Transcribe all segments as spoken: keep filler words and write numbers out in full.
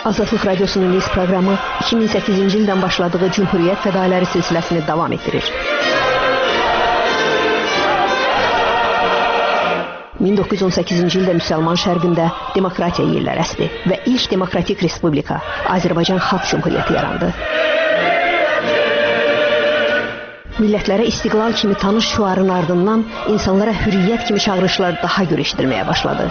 Azadlıq Radiosunun Niz proqramı iki min səkkizinci ildən başladığı Cümhuriyyət fədailəri silsiləsini davam etdirir. min doqquz yüz on səkkizinci ildə Müsəlman şərqində demokratiya yerlər əsdi və ilk demokratik respublika Azərbaycan Xalq Cümhuriyyəti yarandı. Millətlərə istiqlal kimi tanış şüarın ardından insanlara hürriyyət kimi çağırışlar daha gür eşidilməyə başladı.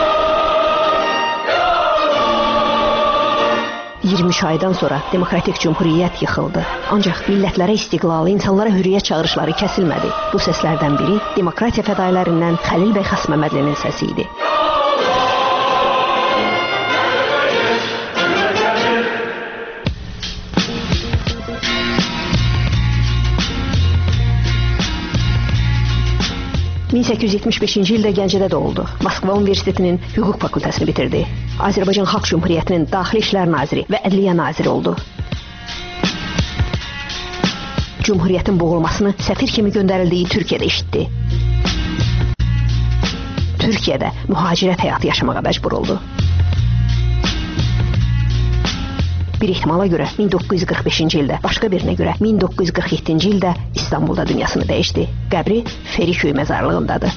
iyirmi üç aydan sonra demokratik cümhuriyyət yıxıldı. Ancaq millətlərə istiqlalı, insanlara hürriyyət çağırışları kəsilmədi. Bu səslərdən biri demokratiya fədailərindən Xəlil bəy Xasməmmədlinin səsi idi. min səkkiz yüz yetmiş beşinci ildə Gəncədə doğuldu. Moskva Universitetinin hüquq fakültəsini bitirdi. Azərbaycan Xalq Cümhuriyyətinin Daxili İşlər Naziri və Ədliyyə Naziri oldu. Cümhuriyyətin boğulmasını səfir kimi göndərildiyi Türkiyədə eşitdi. Türkiyədə mühacirət həyatı yaşamağa məcbur oldu. Bir ehtimala görə min doqquz yüz qırx beşinci ildə, başqa birinə görə min doqquz yüz qırx yeddinci ildə İstanbulda dünyasını dəyişdi. Qəbri Feriköy məzarlığındadır.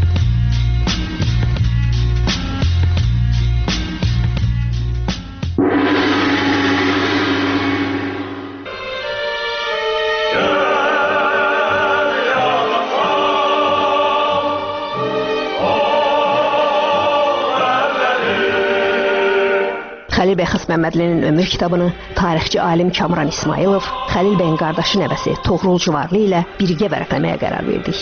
Xəlil bəy Xasməmmədlinin ömür kitabını tarixçi alim Kamran İsmailov, Xəlil bəyin qardaşı nəvəsi Toğrul Civarlı ilə birgə vərəqləməyə qərar verdik.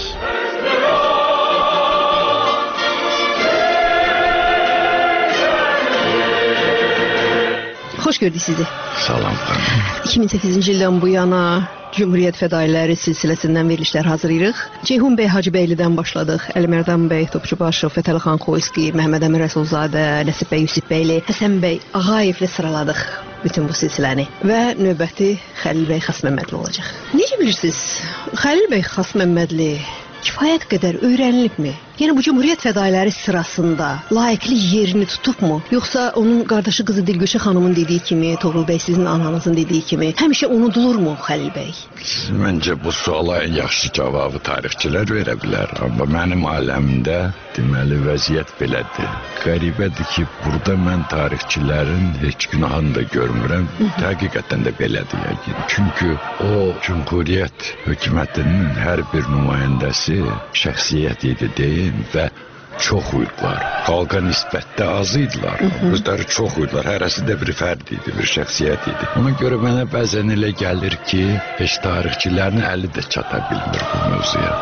Xoş gördük sizi. Salam. iki min səkkizinci ildən bu yana Cümhuriyyət fədailəri silsiləsindən verilişlər hazırlayırıq. Ceyhun bəy Hacıbəylidən başladıq. Əlimərdan bəy Topçubaşov, Fətəli xan Xoyski, Məhəmməd Əmin Rəsulzadə, Nəsib bəy Yusifbəyli, Həsən bəy Ağayevlə sıraladıq bütün bu silsiləni. Və növbəti Xəlil bəy Xasməmmədli olacaq. Necə bilirsiniz, Xəlil bəy Xasməmmədli kifayət qədər öyrənilibmi? Yəni bu Cümhuriyyət fədailəri sırasında layiqli yerini tutubmu? Yoxsa onun qardaşı qızı Dilgüşə xanımın dediyi kimi, Toğrul bəy sizin ananızın dediyi kimi həmişə unudulurmu Xəlil bəy? Məncə bu suala ən yaxşı cavabı tarixçilər verə bilər. Amma mənim aləmdə deməli vəziyyət belədir. Qəribədir ki, burada mən tarixçilərin heç günahını da görmürəm. Həqiqətən də belədir yəqin. Çünki o Cümhuriyyət hökumətinin hər bir nümayəndəsi şəxsiyyət idi deyil və çox uydular. Xalqa nisbətdə az idilər. Özləri çox uydular. Hərəsi də bir fərd idi, bir şəxsiyyət idi. Ona görə mənə bəzən elə gəlir ki, heç tarixçilərin əli də çata bilmir bu mövzuya.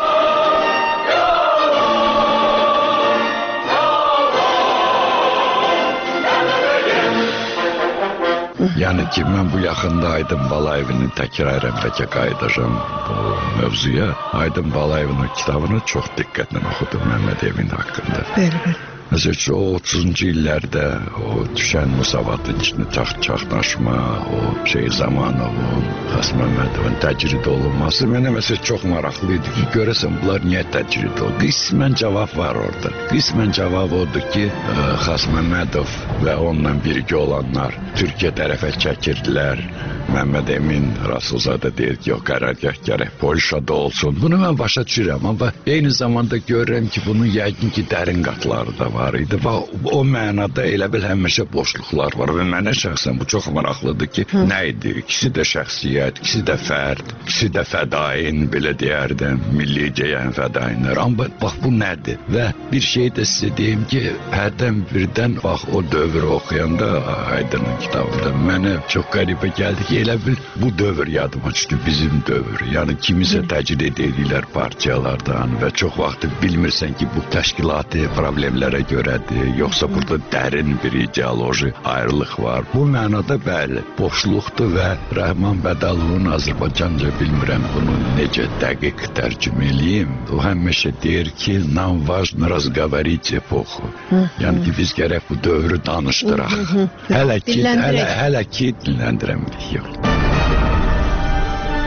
Yəni ki, mən bu yaxında Aydın Balayevin təkrarən bəlkə qayıdacağım bu mövzuya. Aydın Balayevin kitabını çox diqqətlə oxudum Məhəmməd Emin haqqında. Bəli, bəli. Məsələn, o otuzuncu illərdə o düşən müsavatın içində çaxnaşma, o şey Zamanovun, Xasməmmədovun təcrid olunması mənə məsələn çox maraqlı idi ki, görəsən bunlar niyə təcrid oldu? Qismən cavab var orada. Qismən cavab odur ki, Xasməmmədov və onunla birgə olanlar Türkiyə tərəfə çəkirdilər. Məhəmməd Emin Rasulzadə deyir ki, yox, qərargah gərək Polşada olsun. Bunu mən başa düşürəm, amma eyni zamanda görürəm ki, bunun yəqin ki, dərin qatları da var idi. Və o mənada elə bil həmişə boşluqlar var və mənə şəxsən bu çox maraqlıdır ki, Hı. nə idi? İkisi də şəxsiyyət, ikisi də fərd, ikisi də fədain, belə deyərdim, milli cəyən fədainlər. Amma bax, bu nədir? Və bir şey də sizə deyim ki, hərdən birdən, bax, o dövrü oxuyanda Aydın'ın kitabında mənə çox qəribə gəldi ki, elə bil bu dövr yadıma düşdü, bizim dövr. Yəni kimisə təcrid edirlər partiyalardan və çox vaxt bilmirsən ki, bu təşkilati problemlərə görədir, yoxsa burada dərin bir ideoloji ayrılıq var. Bu mənada bəli, boşluqdur və Rəhman Bədəlovun Azərbaycanca bilmirəm bunu necə dəqiq tərcümə eləyim. O həmişə deyir ki, nam важно разговорить эпоху. Yəni ki, biz gərək bu dövrü danışdıraq. Hələ ki, hələ, hələ ki dinləndirəmirik. Yox.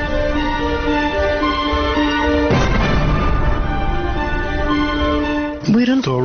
Buyurun. Doğru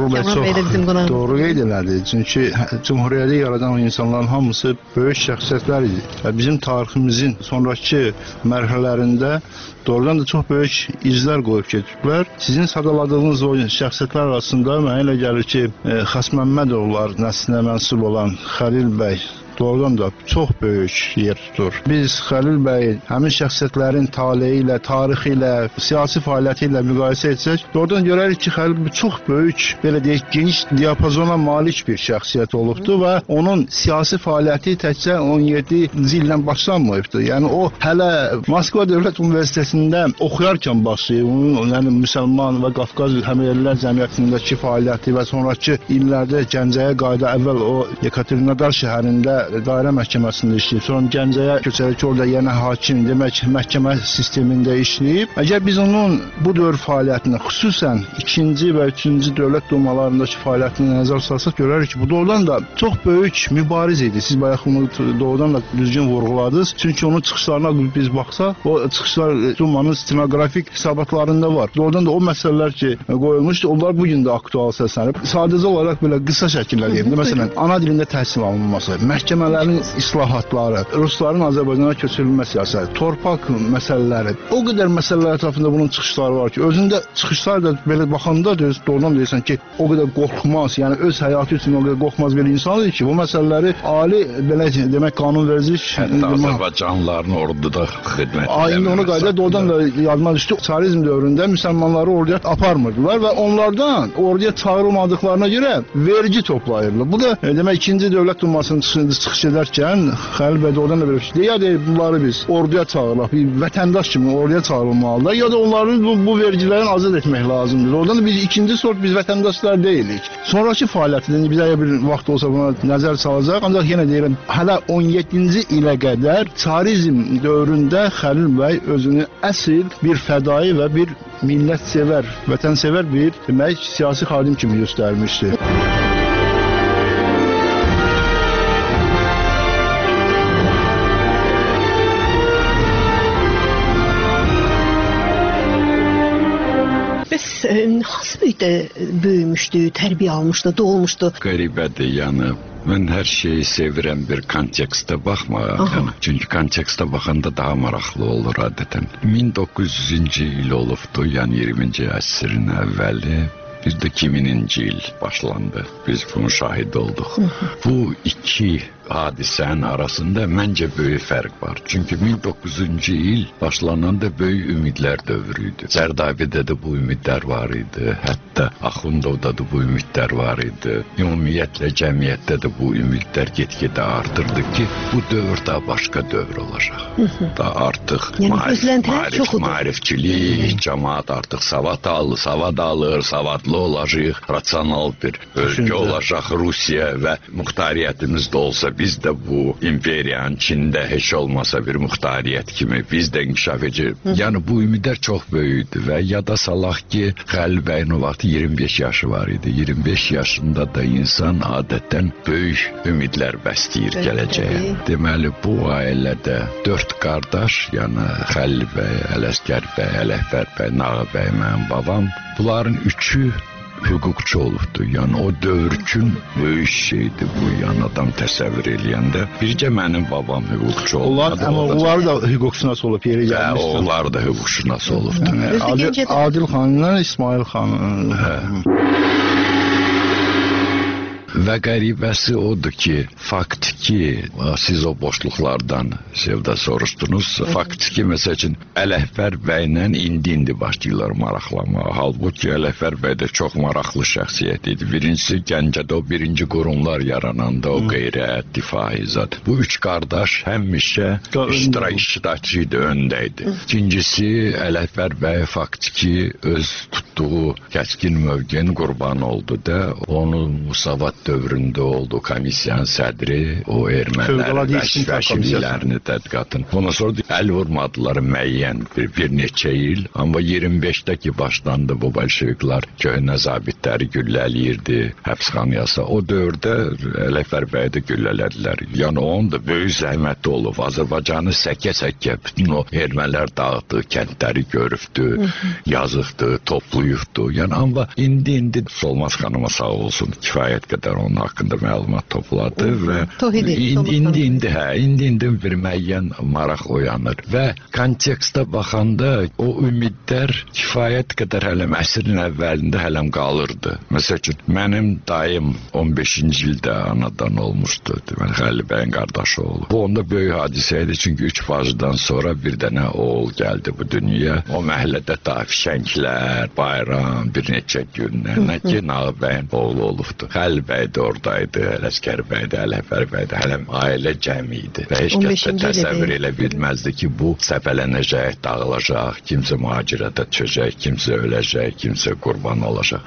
Toğrul bəy Kamran bəy də bizim çox qonağımız. doğru qeyd elədi. Çünki Cümhuriyyəti yaradan o insanların hamısı böyük şəxsiyyətlər idi. Və bizim tariximizin sonrakı mərhələlərində doğrudan da çox böyük izlər qoyub getiblər. Sizin sadaladığınız o şəxsiyyətlər arasında mənə elə gəlir ki, Xas Məmmədovlar nəslinə mənsub olan Xəlil bəy doğrudan da çox böyük yer tutur. Biz Xəlil bəy həmin şəxsiyyətlərin taleyi ilə, tarixi ilə, siyasi fəaliyyəti ilə müqayisə etsək, doğrudan görərik ki, Xəlil bəy çox böyük, belə deyək, geniş diapazona malik bir şəxsiyyət olubdu və onun siyasi fəaliyyəti təkcə on yeddinci ildən başlanmayıbdı. Yəni o hələ Moskva Dövlət Universitetində oxuyarkən başlayıb, onun yəni müsəlman və Qafqaz həmyerlilər cəmiyyətindəki fəaliyyəti və sonrakı illərdə Gəncəyə qayıda əvvəl o Yekaterinodar şəhərində dairə məhkəməsində işləyib. Sonra Gəncəyə köçərək ki, orada yenə hakim, demək məhkəmə sistemində işləyib. Əgər biz onun bu dövr fəaliyyətini, xüsusən ikinci və üçüncü dövlət dumalarındakı fəaliyyətini nəzər salsaq, görərik ki, bu doğrudan da çox böyük mübariz idi. Siz bayaq bunu doğrudan da düzgün vurğuladınız. Çünki onun çıxışlarına biz baxsaq, o çıxışlar dumanın stenoqrafik hesabatlarında var. Doğrudan da o məsələlər ki, qoyulmuşdu, onlar bugün də aktual səslənib. Sadəcə olaraq belə qısa şəkillər deyim. Məsələn, ana dilində təhsil alınması, məhkəmələrin islahatları, Rusların Azərbaycana köçürülmə siyasəti, torpaq məsələləri, o qədər məsələlər ətrafında bunun çıxışları var ki, özündə çıxışlar da belə baxanda doğrudan deyirsən ki, o qədər qorxmaz, yəni öz həyatı üçün o qədər qorxmaz bir insan idi ki, bu məsələləri ali, belə demək, qanunverici Azərbaycanlıların orduda xidmət edən. Aynen onu qayda doğrudan da yadıma düşdü. Çarizm dövründə müsəlmanları orduya aparmırdılar və onlardan orduya çağırılmadıqlarına görə vergi toplayırlar. Bu da demək ikinci dövlət dumasının çıxış edərkən Xəlil bəy doğrudan da belə şey. Ya deyir, bunları biz orduya çağırırıq, bir vətəndaş kimi orduya çağırılmalıdır, ya da onları bu, bu vergilərdən azad etmək lazımdır. Oradan da biz ikinci sort biz vətəndaşlar deyilik. Sonrakı fəaliyyətində bizə bir vaxt olsa buna nəzər salacaq. Ancaq yenə deyirəm, hələ on yeddinci ilə qədər çarizm dövründə Xəlil bəy özünü əsl bir fədai və bir millətsevər, vətənsevər bir demək siyasi xadim kimi göstərmişdi. Bəs hansı mühitdə böyümüşdü, tərbiyə almışdı, doğulmuşdu? Qəribədir, yəni mən hər şeyi sevirəm bir kontekstə baxmağa. Çünki kontekstə baxanda daha maraqlı olur adətən. min doqquz yüzüncü il olubdu, yəni iyirminci əsrin əvvəli. Bir də iki mininci il başlandı. Biz bunu şahid olduq. Bu iki hadisənin arasında məncə böyük fərq var. Çünki min doqquz yüzüncü il başlananda böyük ümidlər dövrü idi. Zərdabidə də bu ümidlər var idi. Hətta Axundovda da bu ümidlər var idi. Ümumiyyətlə cəmiyyətdə də bu ümidlər get-gedə artırdı ki, bu dövr daha başqa dövr olacaq. Daha artıq yəni, marif, marifçilik, cəmaat artıq savad alır, savad alır, savadlı olacaq, rasional bir ölkə olacaq Rusiya və muxtariyyətimiz də olsa biz də bu imperiyanın Çində heç olmasa bir muxtariyyət kimi biz də inkişaf edəcək. Yəni bu ümidlər çox böyükdü və yada salaq ki, Xəlil bəyin o vaxt iyirmi beş yaşı var idi. iyirmi beş yaşında da insan adətən böyük ümidlər bəsləyir gələcəyə. Deməli, bu ailədə dörd qardaş, yəni Xəlil bəy, Ələsgər bəy, Ələkbər bəy, Nağı bəy, mənim babam, bunların üçü hüquqçu olubdu. Yəni o dövr üçün böyük şeydir bu, yəni adam təsəvvür eləyəndə. Bircə mənim babam hüquqçu olub. Onlar, amma onlar da hüquqşünas olub, yeri gəlmişdi. Hə, onlar da hüquqşünas olubdu. Adil, Adil xanla İsmail xan. Hə. Və qəribəsi odur ki, fakt ki, siz o boşluqlardan Sevda soruşdunuz, fakt ki, məsəl üçün, Ələkbər bəylə indi-indi başlayırlar maraqlamağa. Halbuki Ələkbər bəy də çox maraqlı şəxsiyyət idi. Birincisi, Gəncədə o birinci qurumlar yarananda o qeyrət, difai zat. Bu üç qardaş həmişə iştirak, iştirakçı idi, öndə idi. İkincisi, Ələkbər bəy fakt ki, öz tutduğu kəskin mövqenin qurbanı oldu da, onu Musavat dövründə oldu komissiyanın sədri, o ermənilərin vəşvəşiliklərini tədqiqatın. Ondan sonra əl vurmadılar müəyyən bir, bir neçə il, amma iyirmi beşdə ki başlandı bu bolşeviklər köhnə zabitləri güllələyirdi, həbsxanayasa. O dövrdə Ələkbər bəyi də güllələdilər. Yəni onun da böyük zəhməti olub. Azərbaycanı səkə-səkə bütün o ermənilər dağıtdı, kəndləri görübdü, yazıqdı, toplu oluyubdu. Yəni amma indi indi Solmaz xanıma sağ olsun kifayət qədər onun haqqında məlumat topladı və Tohidi, indi indi indi hə indi indi bir müəyyən maraq oyanır və kontekstə baxanda o ümidlər kifayət qədər hələm əsrin əvvəlində hələm qalırdı. Məsəl üçün mənim dayım on beşinci ildə anadan olmuşdu. Deməli Xəlil bəyin qardaşı oğlu. Bu onda böyük hadisə idi çünki üç bacıdan sonra bir dənə oğul gəldi bu dünyaya. O məhəllədə da fişənglər, bayram, bir neçə gün nə ki Nağbəyin oğlu olubdu. Xəlil bəy də oradaydı, Ələsgər bəy də, Ələfər bəy də, hələm ailə cəmi idi. Və heç kəs də təsəvvür elə bilməzdi ki, bu səpələnəcək, dağılacaq, kimsə mühacirətə düşəcək, kimsə öləcək, kimsə qurban olacaq.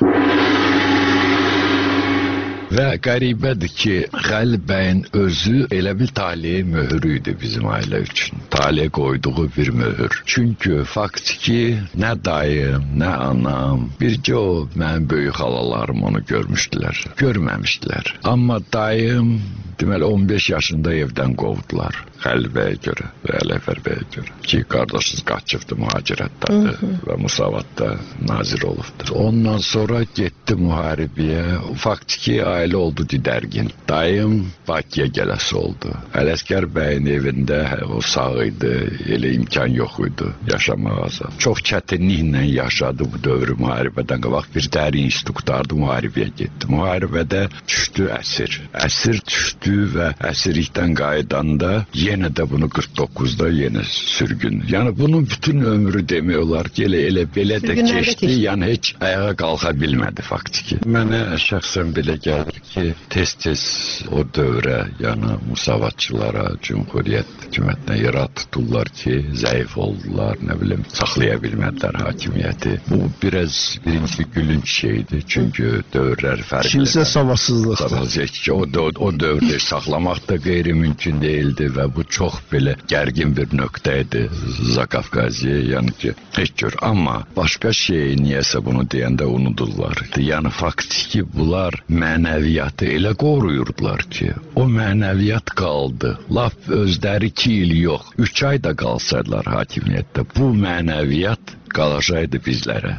Və qəribədir ki, Xəlil bəyin özü elə bir taliyə möhürü idi bizim ailə üçün. Taliyə qoyduğu bir möhür. Çünki faktiki nə dayım, nə anam, bircə o mənim böyük xalalarım onu görmüşdülər, görməmişdilər. Amma dayım deməli on beş yaşında evdən qovdular. Xəlil bəyə görə və Ələfər bəyə görə. Ki, qardaşız qaçıbdı mühacirətdədir və Musavatda nazir olubdur. Ondan sonra getdi müharibəyə. Faktiki ailə oldu didərgin. Dayım Bakıya gələsi oldu. Ələsgər bəyin evində o sağ idi, elə imkan yox idi yaşamağa. Çox çətinliklə yaşadı bu dövrü müharibədən qabaq. Bir dərin institutlardı, müharibəyə getdi. Müharibədə düşdü əsir. Əsir düşdü və əsirlikdən qaydanda yenə də bunu qırx doqquzda yenə sürgün. Yəni bunun bütün ömrü demək olar ki, elə, elə belə də keçdi. Yəni heç ayağa qalxa bilmədi faktiki. Mənə şəxsən belə gəlir ki, tez-tez o dövrə, yəni Musavatçılara, Cümhuriyyət hökumətinə irad tuturlar ki, zəif oldular, nə bilim, saxlaya bilmədilər hakimiyyəti. Bu biraz birinci gülünç şeydir. Çünki dövrlər fərqlidir. Kimsə savadsızlıqdır. O, o, o dövrdə saxlamaq da qeyri-mümkün deyildi və bu çox belə gərgin bir nöqtə idi Zakafqaziyə, yəni ki, heç gör. Amma başqa şey niyəsə bunu deyəndə unudurlar. Yəni faktiki bunlar mənəviyyatı elə qoruyurdular ki, o mənəviyyat qaldı. Laf özləri iki il yox, üç ay da qalsaydılar hakimiyyətdə, bu mənəviyyat qalacaqdı bizlərə.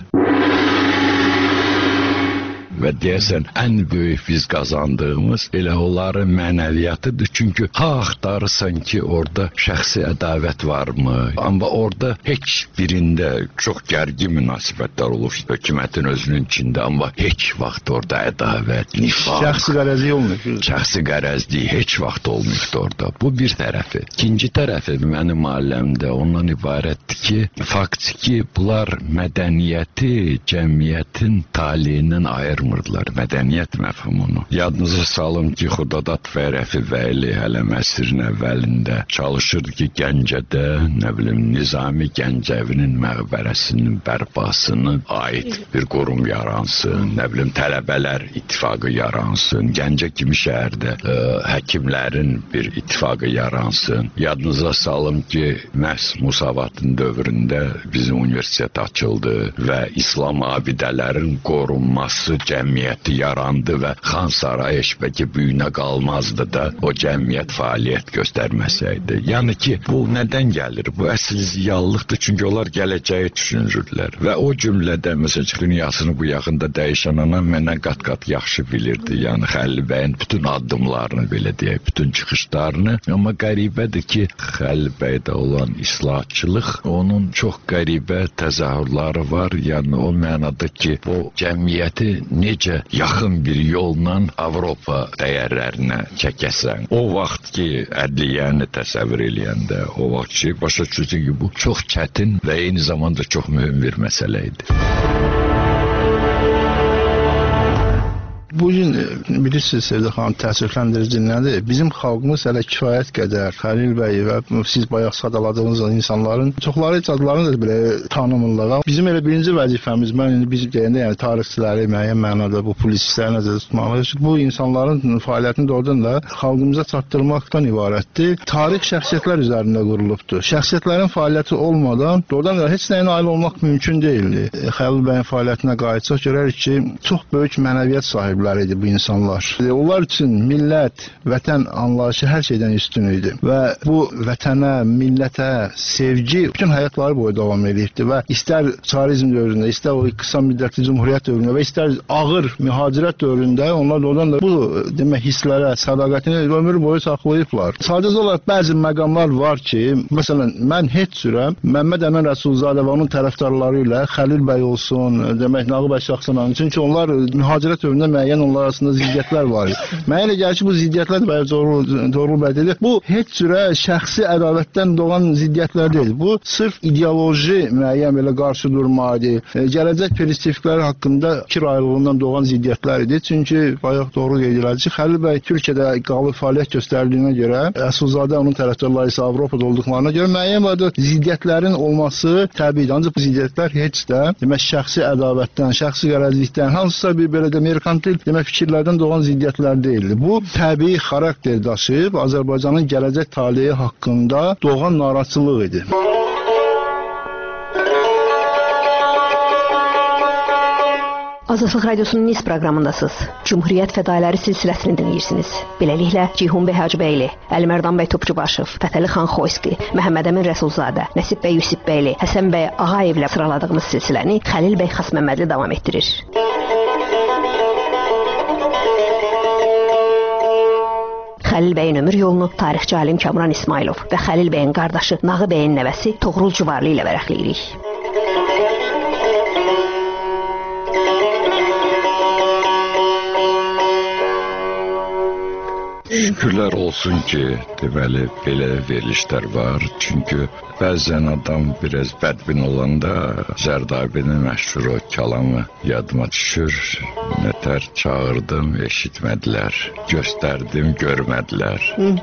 Və deyəsən, ən böyük biz qazandığımız elə onların mənəviyyatıdır. Çünki ha axtarırsan ki, orada şəxsi ədavət varmı? Amma orada heç birində çox gərgin münasibətlər olub hökumətin özünün içində. Amma heç vaxt orada ədavət, nifaq, şəxsi qərəzlik olmuyor. Şəxsi qərəzlik heç vaxt olmuyordu orada. Bu bir tərəfi. İkinci tərəfi mənim aləmdə ondan ibarətdir ki, faktiki bunlar mədəniyyəti cəmiyyətin taliyindən ayırmır. Mədəniyyət məfhumunu. Yadınıza salım ki, Xudadad və Rəfi Vəyli hələm əsrin əvvəlində çalışırdı ki, Gəncədə, nə bilim, Nizami Gəncəvinin məqbərəsinin bərpasını aid bir qurum yaransın, nə bilim, tələbələr ittifaqı yaransın, Gəncə kimi şəhərdə ə, həkimlərin bir ittifaqı yaransın. Yadınıza salım ki, məhz Musavatın dövründə bizim universitet açıldı və İslam abidələrin qorunması cəmiyyəti yarandı və Xan Sarayı heç bəlkə büyünə qalmazdı da o cəmiyyət fəaliyyət göstərməsəydi. Yəni ki, bu nədən gəlir? Bu əsl ziyallıqdır, çünki onlar gələcəyi düşünürdülər. Və o cümlədə, məsələn, dünyasını bu yaxında dəyişən anam məndən qat-qat yaxşı bilirdi. Yəni Xəlil bəyin bütün addımlarını, belə deyək, bütün çıxışlarını. Amma qəribədir ki, Xəlil bəydə olan islahatçılıq, onun çox qəribə təzahürləri var. Yəni o mənada ki, o cəmiyyəti necə yaxın bir yolla Avropa dəyərlərinə çəkəsən. O vaxt ki, ədliyyəni təsəvvür eləyəndə, o vaxt ki, başa düşürsən ki, bu çox çətin və eyni zamanda çox mühüm bir məsələ idi. Bu gün bilirsiniz Sevda xanım, təəssüfləndirici nədir? Bizim xalqımız hələ kifayət qədər Xəlil bəy və siz bayaq sadaladığınız insanların çoxları heç adlarını da belə tanımırlar. Bizim elə birinci vəzifəmiz, mən indi biz deyəndə, yəni tarixçiləri müəyyən mənada bu polisləri nəzərdə tutmalıyıq. Bu insanların fəaliyyətini doğrudan da xalqımıza çatdırmaqdan ibarətdir. Tarix şəxsiyyətlər üzərində qurulubdur. Şəxsiyyətlərin fəaliyyəti olmadan doğrudan da heç nəyə nail olmaq mümkün deyildi. Xəlil bəyin fəaliyyətinə qayıtsaq görərik ki, çox böyük mənəviyyət sahibi sahibləri idi bu insanlar. Onlar üçün millət, vətən anlayışı hər şeydən üstün idi və bu vətənə, millətə sevgi bütün həyatları boyu davam edirdi və istər çarizm dövründə, istər o qısa müddətli cümhuriyyət dövründə və istər ağır mühacirət dövründə onlar da oradan da bu demək hisslərə, sədaqətini ömür boyu saxlayıblar. Sadəcə olaraq bəzi məqamlar var ki, məsələn, mən heç cürə Məmməd Əmin Rəsulzadə və onun tərəfdarları ilə Xəlil bəy olsun, demək Nağı bəy şəxsən, çünki onlar mühacirət dövründə müəyyən onlar arasında ziddiyyətlər var. Mənə elə gəlir ki, bu ziddiyyətlər bəy doğru bəy dedi. Bu heç cürə şəxsi ədavətdən doğan ziddiyyətlər deyil. Bu sırf ideoloji müəyyən belə qarşı durma idi. Gələcək perspektivləri haqqında fikir ayrılığından doğan ziddiyyətlər idi. Çünki bayaq doğru qeyd edilir ki, Xəlil bəy Türkiyədə qalıb fəaliyyət göstərdiyinə görə, Rəsulzadə onun tərəfdarları isə Avropada olduqlarına görə müəyyən vədə ziddiyyətlərin olması təbiidir. Ancaq bu ziddiyyətlər heç də demək şəxsi ədavətdən, şəxsi qərəzlikdən, hansısa bir belə də merkantil demək fikirlərdən doğan ziddiyyətlər deyildi. Bu təbii xarakter daşıyıb Azərbaycanın gələcək taleyi haqqında doğan narahatçılıq idi. Azadlıq Radiosunun Niz proqramındasınız. Cümhuriyyət fədailəri silsiləsini dinləyirsiniz. Beləliklə, Ceyhun bəy Hacıbəyli, Əlimərdan bəy Topçubaşov, Fətəli xan Xoyski, Məhəmməd Əmin Rəsulzadə, Nəsib bəy Yusifbəyli, Həsən bəy Ağayevlə sıraladığımız silsiləni Xəlil bəy Xasməmmədli davam etdirir. Xəlil bəyin ömür yolunu tarixçi alim Kamran İsmailov və Xəlil bəyin qardaşı Nağı bəyin nəvəsi Toğrul Cüvarlı ilə vərəqləyirik. Şükürlər olsun ki, deməli, belə verilişlər var. Çünki bəzən adam biraz bədbin olanda Zərdabinin məşhur o kəlamı yadıma düşür. Nətər çağırdım, eşitmədilər. Göstərdim, görmədilər.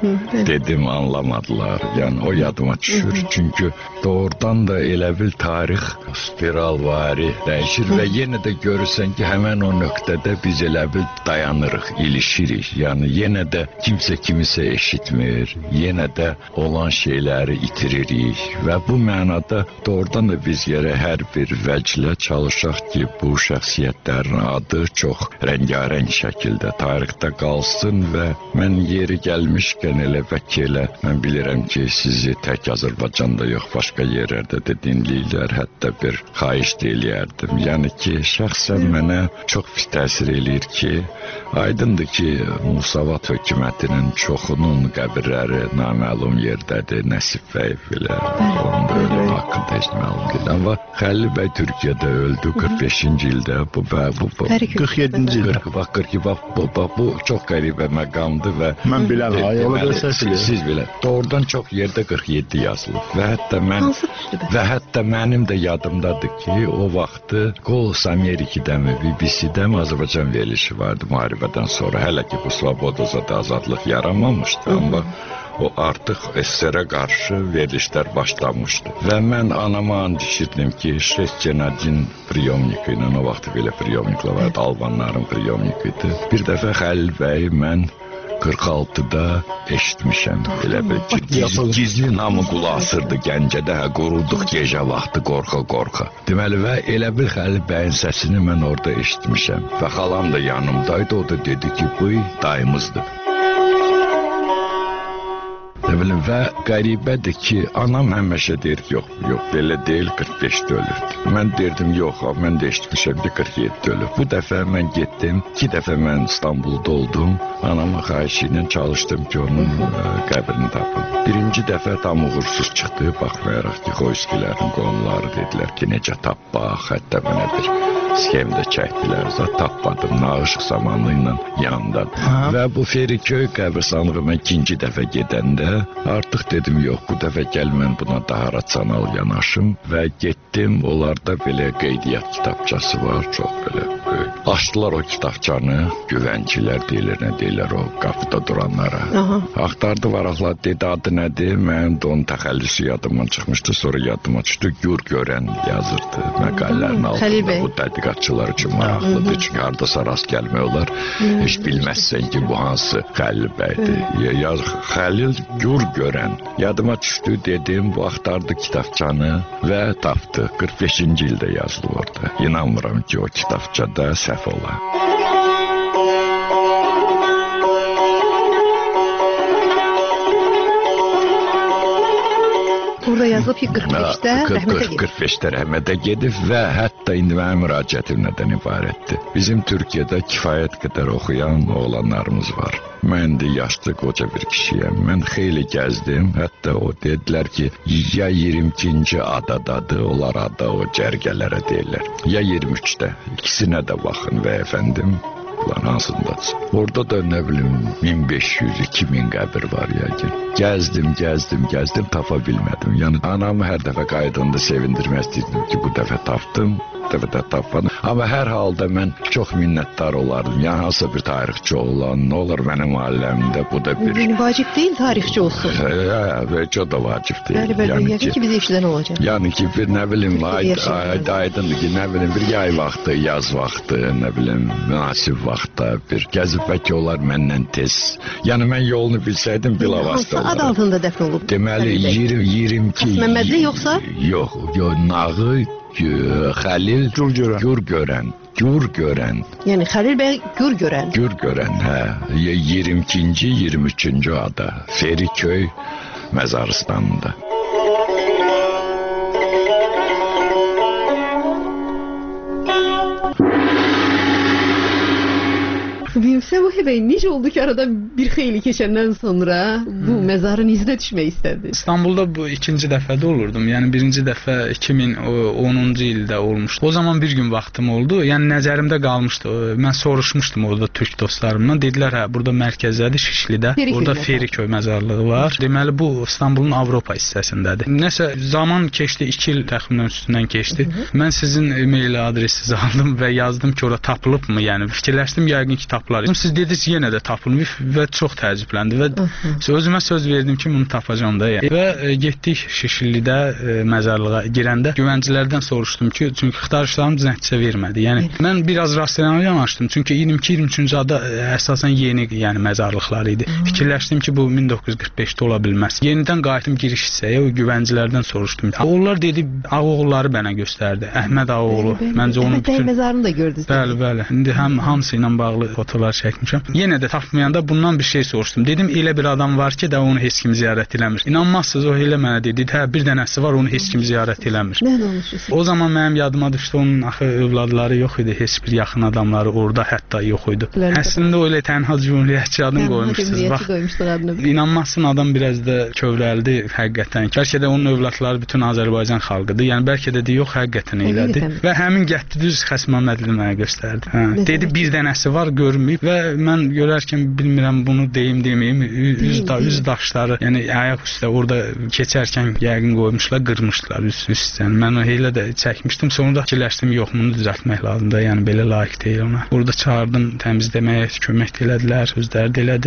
Dedim, anlamadılar. Yəni, o yadıma düşür. Çünki doğrudan da elə bil tarix spiralvari dəyişir və yenə də görürsən ki, həmən o nöqtədə biz elə bil dayanırıq, ilişirik. Yəni, yenə də kimsə kimisə eşitmir, yenə də olan şeyləri itiririk və bu mənada doğrudan da biz yerə hər bir vəclə çalışaq ki, bu şəxsiyyətlərin adı çox rəngarəng şəkildə tarixdə qalsın və mən yeri gəlmişkən elə vəkilə, mən bilirəm ki, sizi tək Azərbaycanda yox, başqa yerlərdə də dinləyirlər, hətta bir xahiş deyiləyərdim. Yəni ki, şəxsən mənə çox pis təsir eləyir ki, aydındır ki, Musavat hökumətinin çoxunun qəbirləri naməlum yerdədir, Nəsib bəy belə, onun da ölüm haqqında heç məlum deyil. Amma Xəlil bəy Türkiyədə öldü qırx beşinci ildə, bu və bu, bu qırx yeddinci ildə. Bax, qırx bax, bu, bu, bu çox qəribə məqamdır və mən biləm, ayılı da səsidir. Siz belə, doğrudan çox yerdə qırx yeddi yazılıb və hətta mən və hətta mənim də yadımdadır ki, o vaxtı Qolus Amerikidəmi, B B C-dəmi Azərbaycan verilişi vardı müharibədən sonra, hələ ki bu Svobodozada azadlıq yaranmamışdı, amma o artıq S S R-ə qarşı verilişlər başlamışdı. Və mən anama and içirdim ki, şest genadin priyomnik ilə, o vaxt belə priyomniklə vardı, Albanların priyomnik idi. Bir dəfə Xəlil bəy mən qırx altıda eşitmişəm, elə bir ki, gizli, gizli namı qulaq asırdı Gəncədə, hə, qurulduq gecə vaxtı qorxa-qorxa. Deməli, və elə bir Xəlil bəyin səsini mən orada eşitmişəm və xalam da yanımdaydı, o da dedi ki, bu dayımızdır. Və qəribədir ki, anam həmişə deyir ki, yox, yox, belə deyil, qırx beşdə ölürdü. Mən deyirdim, yox, mən də eşitmişəm ki, qırx yeddidə ölüb. Bu dəfə mən getdim, iki dəfə mən İstanbulda oldum, anama xahişi ilə çalışdım ki, onun qəbrini tapım. Birinci dəfə tam uğursuz çıxdı, baxmayaraq ki, Xoyskilərin qonları dedilər ki, necə tapmaq, hətta mənə bir sxemdə çəkdilər, zat tapmadım, nağışıq zamanlı ilə yanındadır. Və bu Feriköy qəbirstanlığı mən ikinci dəfə gedəndə artıq dedim, yox, bu dəfə gəl mən buna daha rasional yanaşım və getdim, onlarda belə qeydiyyat kitabçası var, çox belə böyük. Açdılar o kitabçanı, güvəncilər deyilir, nə deyirlər o qapıda duranlara. Aha. Axtardı varaqlar, dedi adı nədir, mənim də onun təxəllüsü yadımdan çıxmışdı, sonra yadıma düşdü, Gür görən yazırdı məqalələrin altında. Bu tədqiqatçılar üçün maraqlıdır, çünki hardasa rast gəlmək olar, heç bilməzsən ki, bu hansı Xəlil bəydir. Yaz, Xəlil Gür görən. Yadıma düşdü, dedim, bu axtardı kitabçanı və tapdı. qırx beşinci ildə yazılıb orada. İnanmıram ki, o kitabçada səhv ola. Burada yazılıb ki qırx beşdə rəhmətə gedib. qırx beşdə rəhmətə gedib və hətta indi mənim müraciətim nədən ibarətdir. Bizim Türkiyədə kifayət qədər oxuyan oğlanlarımız var. Mən də yaşlı qoca bir kişiyəm. Mən xeyli gəzdim. Hətta o dedilər ki, ya iyirmi ikinci adadadır, onlar ada o cərgələrə deyirlər. Ya iyirmi üçdə. İkisinə də baxın və əfəndim. Ulan hansındadır? Orada da nə bilim min beş yüz iki min qəbir var yəqin. Gəzdim, gəzdim, gəzdim, tapa bilmədim. Yəni anamı hər dəfə qayıdanda sevindirmək istəyirdim ki, bu dəfə tapdım. dəfə də tapmadım. Amma hər halda mən çox minnətdar olardım. Yəni hansısa bir tarixçi olan, nə olur mənim ailəmdə bu da bir... Yəni vacib deyil tarixçi olsun. Hə, çox da vacib deyil. Bəli, bəli, yəni ki, ki bizi işlən olacaq. Yəni ki, bir nə bilim, aydındır ki, nə bilim, bir yay vaxtı, yaz vaxtı, nə bilim, münasib vaxtda bir gəzib bəlkə olar məndən tez. Yəni mən yolunu bilsəydim, bilavasitə olaraq. Hansı ad altında dəfn olub? Deməli, iyirmi iki... Məmmədli yoxsa? Yox, yox, Nağı, Xəlil, Gür görən. Gür görən. Gür görən. Yəni Xəlil bəy Gür görən. Gür görən, hə. iyirmi ikinci, iyirmi üçüncü ada. Feriköy məzarstanında. Səbuhi bəy, necə oldu ki, arada bir xeyli keçəndən sonra bu hmm. məzarın izinə düşmək istədi? İstanbulda bu ikinci dəfədə olurdum. Yəni birinci dəfə iki min onuncu ildə olmuşdu. O zaman bir gün vaxtım oldu. Yəni nəzərimdə qalmışdı. Mən soruşmuşdum orada türk dostlarımdan. Dedilər, hə, burada mərkəzdədir, Şişlidə. Feriköy orada Feriköy məzarlığı var. Deməli, bu İstanbulun Avropa hissəsindədir. Nəsə zaman keçdi, iki il təxminən üstündən keçdi. Hı -hı. Mən sizin e-mail adresinizi aldım və yazdım ki, orada tapılıbmı? Yəni fikirləşdim, yəqin ki, tapılar. Siz dediniz yenə də tapılmıyor və çox təəccübləndim və özümə söz verdim ki, bunu tapacağam da. Yəni. Və e, getdik Şişlidə e, məzarlığa girəndə güvəncilərdən soruşdum ki, çünki xitarışlarım nəticə vermədi. Yəni evet. Mən biraz rasional yanaşdım. Çünki iyirmi iki iyirmi üçüncü ada e, əsasən yeni, yəni məzarlıqlar idi. Hı. Fikirləşdim ki, bu min doqquz yüz qırx beşdə ola bilməz. Yenidən qayıtdım giriş hissəyə, o güvəncilərdən soruşdum. Onlar dedi, Ağoğulları mənə göstərdi. Əhməd Ağoğlu. Məncə onun bütün məzarını da gördünüz. Bəli, bəli. İndi həm hamısı ilə bağlı fotolar çəkmişəm. Yenə də tapmayanda bundan bir şey soruşdum. Dedim, elə bir adam var ki, də onu heç kim ziyarət eləmir. İnanmazsınız, o elə mənə dedi, hə, bir dənəsi var, onu heç kim ziyarət eləmir. Nə olmuş? O zaman mənim yadıma düşdü, onun axı övladları yox idi, heç bir yaxın adamları orada hətta yox idi. Əslində o elə tənha cümhuriyyətçi adım qoymuşsunuz. Bax, inanmazsın, adam biraz da kövrəldi həqiqətən. Bəlkə də onun övladları bütün Azərbaycan xalqıdır. Yəni bəlkə də yox, həqiqətən elədi. Və həmin getdi düz Xəs Məmmədli mənə göstərdi. Hə. Dedi, bir dənəsi var, görməyib və mən görərkən bilmirəm bunu deyim deməyim, üz, da, üz daşları, yəni ayaq üstə orada keçərkən yəqin qoymuşlar, qırmışlar üst üstdən. Mən o elə də çəkmişdim, sonra da fikirləşdim, yox, bunu düzəltmək lazımdır, yəni belə layiq deyil ona. Orada çağırdım, təmizləməyə kömək elədilər, özləri də elədi.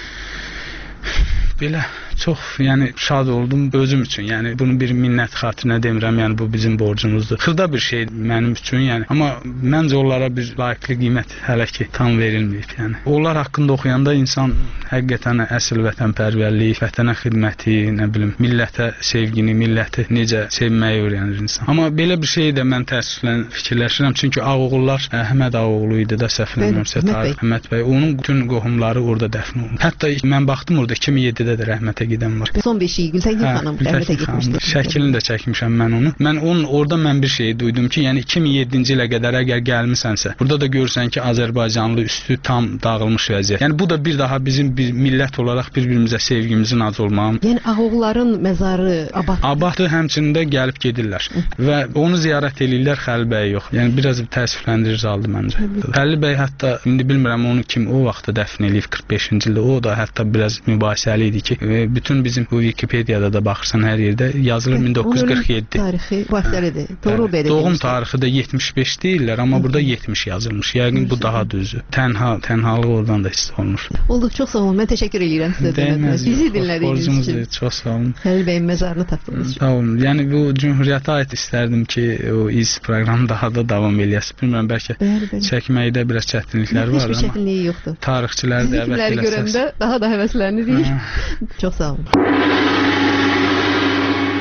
Belə çox, yəni şad oldum özüm üçün. Yəni bunu bir minnət xatirinə demirəm, yəni bu bizim borcumuzdur. Xırda bir şey mənim üçün, yəni. Amma məncə onlara bir layiqli qiymət hələ ki tam verilməyib, yəni. Onlar haqqında oxuyanda insan həqiqətən əsl vətənpərvərlik, vətənə xidməti, nə bilim, millətə sevgini, milləti necə sevməyi öyrənir insan. Amma belə bir şey də mən təəssüflə fikirləşirəm, çünki Ağoğullar Əhməd Ağoğlu idi də, səhv eləmirəmsə, Tarix Əhməd bəy, onun bütün qohumları orada dəfn olundu. Hətta mən baxdım orada iki min yeddidə də rəhmətə gedən var. Son beşiyi Gültəkin xanım rəhmətə getmişdi. Şəklini də çəkmişəm mən onu. Mən onun orada mən bir şey duydum ki, yəni iki min yeddinci ilə qədər əgər gəlmisənsə, burada da görürsən ki, Azərbaycanlı üstü tam dağılmış vəziyyət. Yəni bu da bir daha bizim bir millət olaraq bir-birimizə sevgimizin az olmağı. Yəni Ağoğulların məzarı abaddır. Abaddır, həmçində gəlib gedirlər və onu ziyarət edirlər, Xəlil bəy yox. Yəni biraz təəssüfləndirici haldır məncə. Xəlil bəy hətta indi bilmirəm onu kim o vaxtda dəfn eləyib qırx beşinci ildə. O da hətta biraz mübahisəli idi ki, bütün bizim bu Wikipediyada da baxırsan hər yerdə yazılır min doqquz yüz qırx yeddi. Tarixi müəssisəlidir. Doğru belə. Doğum tarixi də yetmiş beş deyirlər, amma burada yetmiş yazılmış. Yəqin bu daha düzdür. Tənha, tənhalıq oradan da hiss olunur. Olduq, çox sağ olun. Mən təşəkkür edirəm sizə. Bizi dinlədiyiniz üçün. Çox sağ olun. Xəlil bəyin məzarını tapdığınız üçün. Sağ olun. Yəni bu Cümhuriyyətə aid istərdim ki, o iz proqramı daha da davam eləyəsin. Bilmirəm, bəlkə çəkməkdə biraz çətinliklər var, amma heç bir çətinliyi yoxdur. Tarixçilər dəvət eləsəz. Görəndə daha da həvəslənirik. Çox sağ olun.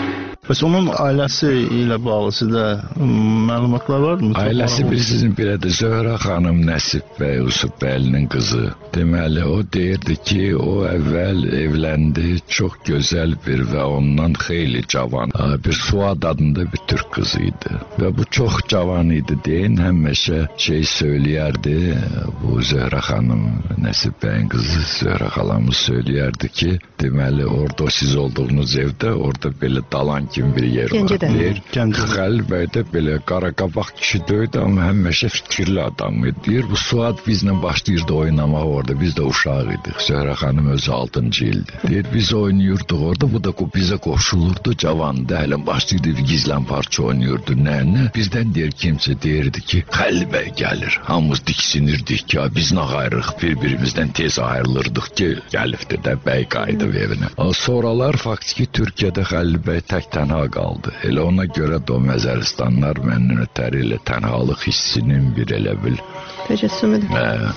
Bəs onun ailəsi ilə bağlısı da məlumatlar varmı? Ailəsi bir sizin belədir. Zöhrə xanım Nəsib bəy Yusuf bəylinin qızı. Deməli, o deyirdi ki, o əvvəl evləndi, çox gözəl bir və ondan xeyli cavan bir Suad adında bir türk qızı idi. Və bu çox cavan idi deyin, həmişə şey söyləyərdi, bu Zöhrə xanım Nəsib bəyin qızı Zöhrə xalamız söyləyərdi ki, deməli, orada siz olduğunuz evdə, orada belə dalan kimi bir yer var. Deyir, Xəlil bəy də belə qara qabaq kişi döydü, amma həmişə fikirli adam idi. Deyir, bu Suad bizlə başlayırdı oynamağa orada, biz də uşaq idik. Zöhrə xanım özü altıncı ildi. Deyir, biz oynayırdıq orada, bu da bizə qoşulurdu, cavandı, hələ başlayırdı, gizlən parça oynayırdı, nə, nə. Bizdən deyir, kimsə deyirdi ki, Xəlil bəy gəlir. Hamımız diksinirdik ki, biz nə ayrıq, bir-birimizdən tez ayrılırdıq ki, gəlibdir də bəy qayıdıb evinə. Sonralar faktiki Türkiyədə Xəlil bəy tək tənha qaldı. Elə ona görə də o Məzəristanlar məndən ötəri ilə tənhalıq hissinin bir elə bil təcəssümüdür. Hə.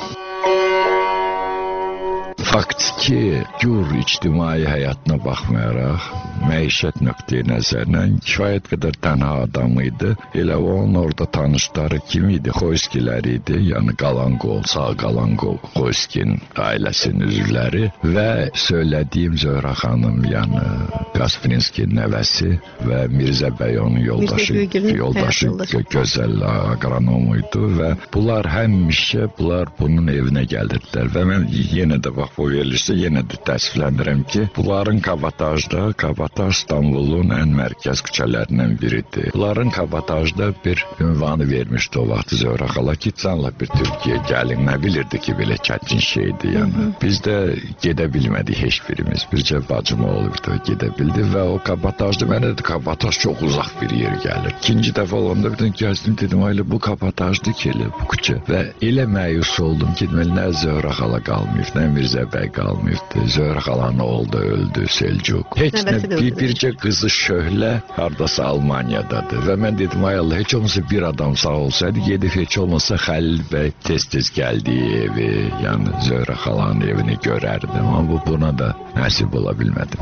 Faktiki gür ictimai həyatına baxmayaraq, məişət nöqteyi nəzərdən kifayət qədər tənha adam idi. Elə onun orada tanışları kim idi? Xoyskilər idi, yəni Qalangol, sağ Qalangol, Xoyskin ailəsinin üzvləri və söylədiyim Zöhrə xanım, yəni Qasprinskinin nəvəsi və Mirzə bəy onun yoldaşı, yoldaşı gözəl aqronom idi və bunlar həmişə bunlar bunun evinə gəlirdilər və mən yenə də bax o verilirsə, yenə də təəssüfləndirəm ki, bunların Kabatajda, Kabataj İstanbulun ən mərkəz küçələrindən biridir. Bunların Kabatajda bir ünvanı vermişdi o vaxt Zöhrə xala ki, canla bir Türkiyə gəlin, nə bilirdi ki, belə çətin şeydir, yəni. Biz də gedə bilmədik heç birimiz, bircə bacım olurdu, gedə bildi və o Kabatajda, mənə də Kabataj çox uzaq bir yer gəlir. İkinci dəfə olanda bir dənə gəzdim, dedim, ayla bu Kabatajdı ki, elə bu küçə və elə məyus oldum ki, deməli, nə Zöhrə xala qalmayıb, nə Mirzə bəy qalmayıbdı. Zöhrə xalanın oğlu öldü, Selçuk. Heç nə, bir, bircə qızı Şöhlə hardasa Almaniyadadır və mən dedim, ay Allah, heç olmasa bir adam sağ olsaydı, gedib heç olmasa Xəlil bəy tez-tez gəldiyi evi, yəni Zöhrə xalanın evini görərdim, amma bu buna da nəsib ola bilmədim.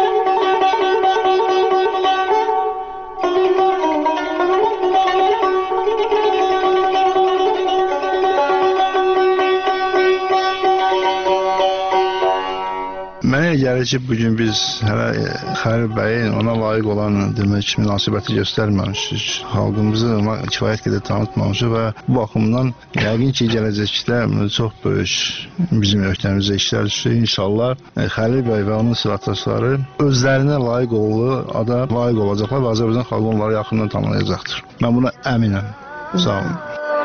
Mənə gəlir ki, bugün biz hələ Xəlil bəyin ona layiq olan demək ki, münasibəti göstərməmişik. Xalqımızı ona kifayət qədər tanıtmamışıq və bu baxımdan yəqin ki, gələcəkdə çox böyük bizim ölkəmizdə işlər düşür. İnşallah Xəlil bəy və onun sirdaşları özlərinə layiq olduğu ada layiq olacaqlar və Azərbaycan xalqı onları yaxından tanıyacaqdır. Mən buna əminəm. Sağ olun.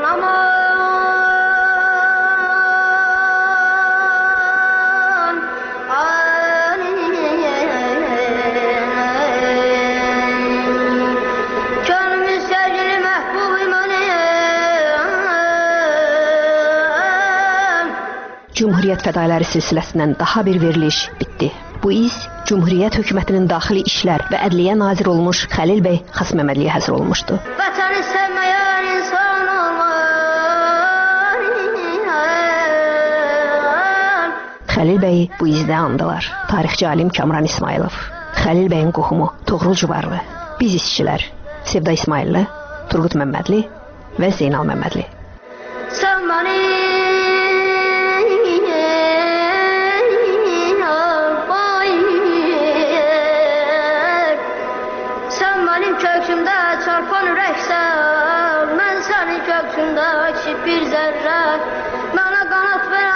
Cumhuriyyət fədailəri silsiləsindən daha bir veriliş bitdi. Bu iz Cumhuriyyət hökumətinin daxili işlər və ədliyyə naziri olmuş Xəlil bəy Xasməmədliyə həsr olmuşdu. Vətəni sevməyən insan olmaz. Xəlil bəyi bu izdə andılar. Tarixçi alim Kamran İsmailov, Xəlil bəyin qohumu Toğrul Cuvarlı, biz işçilər Sevda İsmailli, Turqut Məmmədli və Zeynal Məmmədli. Sevməni köksümdə çarpan ürəksən, mən sənin köksündə kiçik bir zərrə, mənə qanat verən